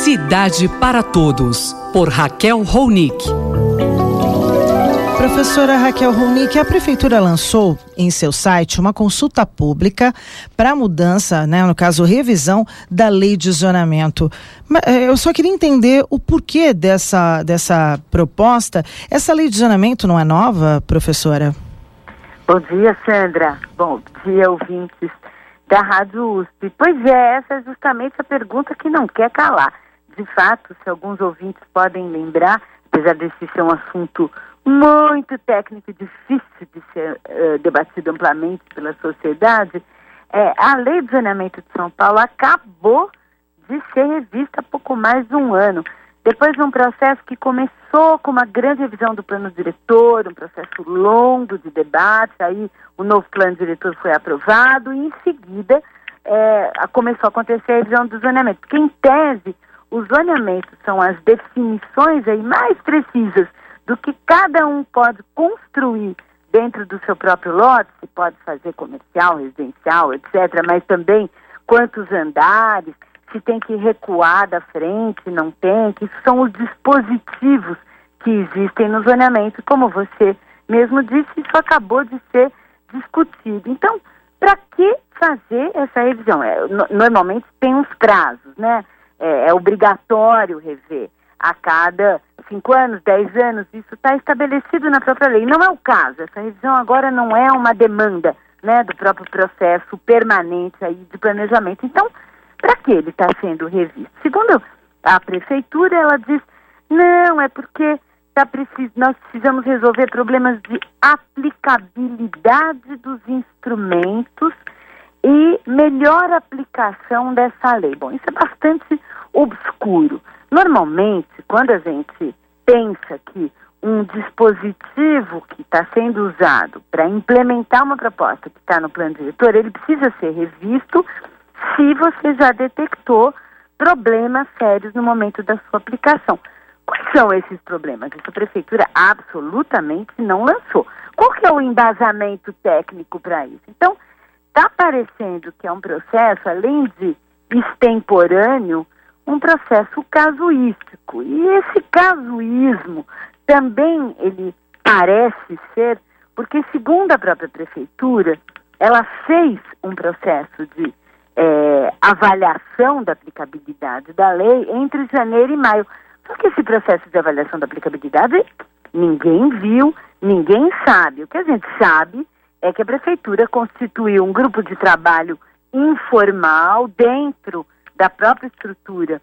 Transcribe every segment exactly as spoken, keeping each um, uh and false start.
Cidade para Todos, por Raquel Ronick. Professora Raquel Ronick, a Prefeitura lançou em seu site uma consulta pública para mudança, né, no caso, revisão da lei de zonamento. Eu só queria entender o porquê dessa, dessa proposta. Essa lei de zonamento não é nova, professora? Bom dia, Sandra. Bom dia, ouvintes da Rádio U S P. Pois é, essa é justamente a pergunta que não quer calar. De fato, se alguns ouvintes podem lembrar, apesar desse ser um assunto muito técnico e difícil de ser uh, debatido amplamente pela sociedade, é, a Lei de Zonamento de São Paulo acabou de ser revista há pouco mais de um ano, depois de um processo que começou com uma grande revisão do plano diretor, um processo longo de debate, aí o novo plano diretor foi aprovado e em seguida é, começou a acontecer a revisão do zoneamento, porque em tese os zoneamentos são as definições aí mais precisas do que cada um pode construir dentro do seu próprio lote, se pode fazer comercial, residencial, etcétera, mas também quantos andares, se tem que recuar da frente, não tem, que são os dispositivos que existem no zoneamento. Como você mesmo disse, isso acabou de ser discutido. Então, para que fazer essa revisão? É, no, normalmente tem uns prazos, né? É, é obrigatório rever a cada cinco anos, dez anos, isso está estabelecido na própria lei. Não é o caso, essa revisão agora não é uma demanda, né, do próprio processo permanente aí de planejamento. Então, para que ele está sendo revisto? Segundo a Prefeitura, ela diz, não, é porque tá precis... nós precisamos resolver problemas de aplicabilidade dos instrumentos e melhor aplicação dessa lei. Bom, isso é bastante obscuro. Normalmente, quando a gente pensa que um dispositivo que está sendo usado para implementar uma proposta que está no plano diretor, ele precisa ser revisto se você já detectou problemas sérios no momento da sua aplicação. Quais são esses problemas? Essa prefeitura absolutamente não lançou. Qual que é o embasamento técnico para isso? Então, está parecendo que é um processo, além de extemporâneo, um processo casuístico. E esse casuísmo também ele parece ser, porque segundo a própria prefeitura, ela fez um processo de é, avaliação da aplicabilidade da lei entre janeiro e maio. Só que esse processo de avaliação da aplicabilidade ninguém viu, ninguém sabe. O que a gente sabe é que a prefeitura constituiu um grupo de trabalho informal dentro da própria estrutura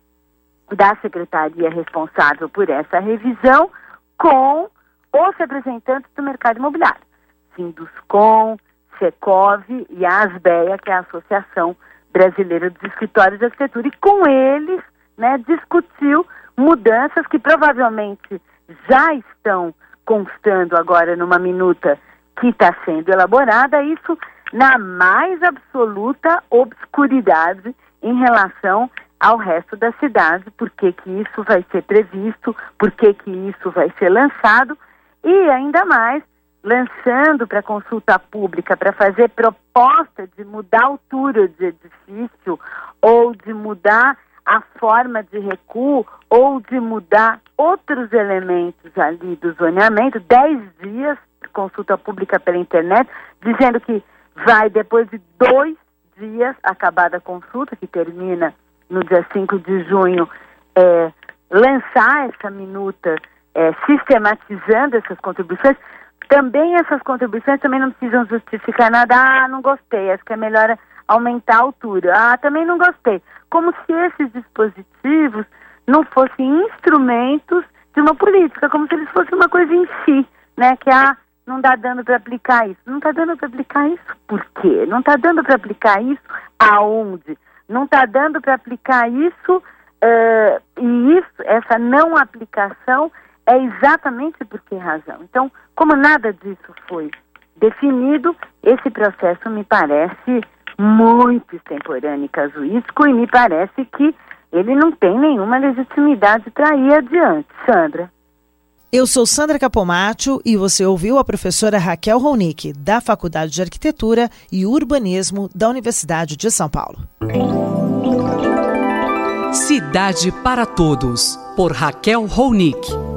da secretaria responsável por essa revisão com os representantes do mercado imobiliário, Sinduscom, Secov e a Asbeia, que é a Associação Brasileira dos Escritórios de Arquitetura, e com eles, né, discutiu mudanças que provavelmente já estão constando agora numa minuta que está sendo elaborada, isso na mais absoluta obscuridade em relação ao resto da cidade, por que que isso vai ser previsto, por que que isso vai ser lançado, e ainda mais lançando para consulta pública para fazer proposta de mudar a altura de edifício, ou de mudar a forma de recuo, ou de mudar outros elementos ali do zoneamento, dez dias de consulta pública pela internet, dizendo que vai, depois de dois dias, acabada a consulta, que termina no dia cinco de junho, é, lançar essa minuta, é, sistematizando essas contribuições. Também essas contribuições também não precisam justificar nada. Ah, não gostei, acho que é melhor aumentar a altura. Ah, também não gostei. Como se esses dispositivos não fossem instrumentos de uma política, como se eles fossem uma coisa em si, né? Que ah, não está dando para aplicar isso. Não está dando para aplicar isso por quê? Não está dando para aplicar isso aonde? Não está dando para aplicar isso, uh, e isso, essa não aplicação é exatamente por que razão. Então, como nada disso foi definido, esse processo me parece muito extemporâneo e casuístico, e me parece que ele não tem nenhuma legitimidade para ir adiante. Sandra. Eu sou Sandra Capomatto e você ouviu a professora Raquel Ronick, da Faculdade de Arquitetura e Urbanismo da Universidade de São Paulo. Cidade para Todos, por Raquel Ronick.